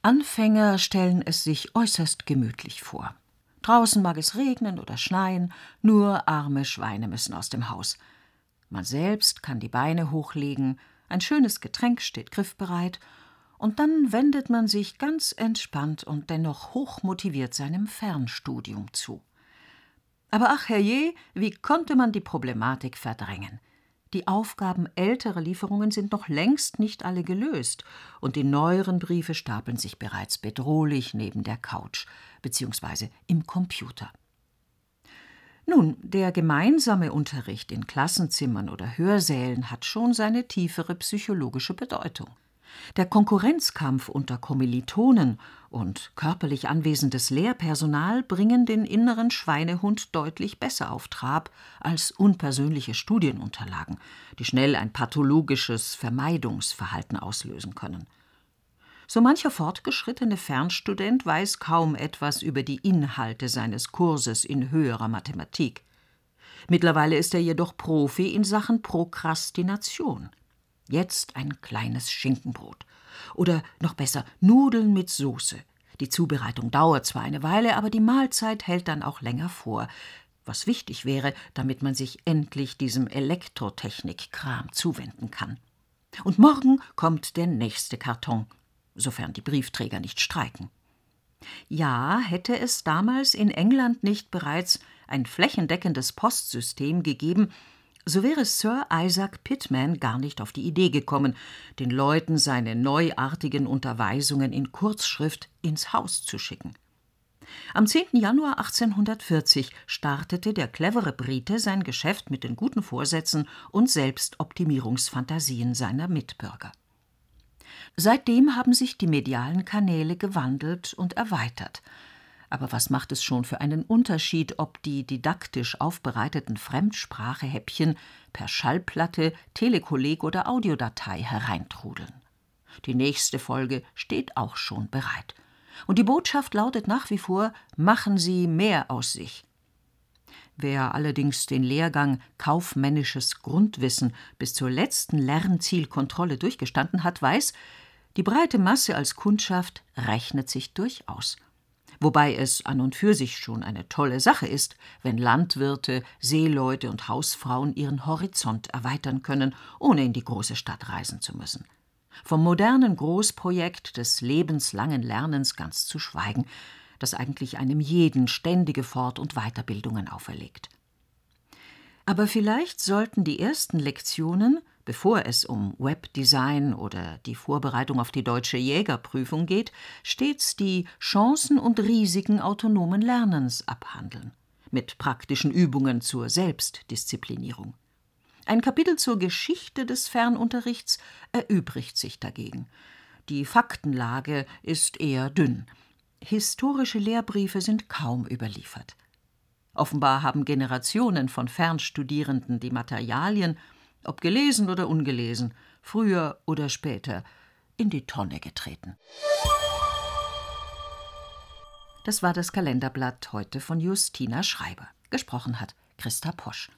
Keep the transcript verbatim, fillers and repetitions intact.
Anfänger stellen es sich äußerst gemütlich vor. Draußen mag es regnen oder schneien, nur arme Schweine müssen aus dem Haus. Man selbst kann die Beine hochlegen, ein schönes Getränk steht griffbereit, und dann wendet man sich ganz entspannt und dennoch hochmotiviert seinem Fernstudium zu. Aber ach herrje, wie konnte man die Problematik verdrängen? Die Aufgaben älterer Lieferungen sind noch längst nicht alle gelöst, und die neueren Briefe stapeln sich bereits bedrohlich neben der Couch bzw. im Computer. Nun, der gemeinsame Unterricht in Klassenzimmern oder Hörsälen hat schon seine tiefere psychologische Bedeutung. Der Konkurrenzkampf unter Kommilitonen und körperlich anwesendes Lehrpersonal bringen den inneren Schweinehund deutlich besser auf Trab als unpersönliche Studienunterlagen, die schnell ein pathologisches Vermeidungsverhalten auslösen können. So mancher fortgeschrittene Fernstudent weiß kaum etwas über die Inhalte seines Kurses in höherer Mathematik. Mittlerweile ist er jedoch Profi in Sachen Prokrastination. Jetzt ein kleines Schinkenbrot. Oder noch besser, Nudeln mit Soße. Die Zubereitung dauert zwar eine Weile, aber die Mahlzeit hält dann auch länger vor, was wichtig wäre, damit man sich endlich diesem Elektrotechnik-Kram zuwenden kann. Und morgen kommt der nächste Karton, sofern die Briefträger nicht streiken. Ja, hätte es damals in England nicht bereits ein flächendeckendes Postsystem gegeben, so wäre Sir Isaac Pitman gar nicht auf die Idee gekommen, den Leuten seine neuartigen Unterweisungen in Kurzschrift ins Haus zu schicken. Am zehnten Januar achtzehnhundertvierzig startete der clevere Brite sein Geschäft mit den guten Vorsätzen und Selbstoptimierungsfantasien seiner Mitbürger. Seitdem haben sich die medialen Kanäle gewandelt und erweitert. Aber was macht es schon für einen Unterschied, ob die didaktisch aufbereiteten Fremdsprachehäppchen per Schallplatte, Telekolleg oder Audiodatei hereintrudeln? Die nächste Folge steht auch schon bereit. Und die Botschaft lautet nach wie vor: Machen Sie mehr aus sich. Wer allerdings den Lehrgang Kaufmännisches Grundwissen bis zur letzten Lernzielkontrolle durchgestanden hat, weiß, die breite Masse als Kundschaft rechnet sich durchaus. Wobei es an und für sich schon eine tolle Sache ist, wenn Landwirte, Seeleute und Hausfrauen ihren Horizont erweitern können, ohne in die große Stadt reisen zu müssen. Vom modernen Großprojekt des lebenslangen Lernens ganz zu schweigen, das eigentlich einem jeden ständige Fort- und Weiterbildungen auferlegt. Aber vielleicht sollten die ersten Lektionen, bevor es um Webdesign oder die Vorbereitung auf die deutsche Jägerprüfung geht, stets die Chancen und Risiken autonomen Lernens abhandeln, mit praktischen Übungen zur Selbstdisziplinierung. Ein Kapitel zur Geschichte des Fernunterrichts erübrigt sich dagegen. Die Faktenlage ist eher dünn. Historische Lehrbriefe sind kaum überliefert. Offenbar haben Generationen von Fernstudierenden die Materialien, ob gelesen oder ungelesen, früher oder später in die Tonne getreten. Das war das Kalenderblatt heute von Justina Schreiber. Gesprochen hat Christa Posch.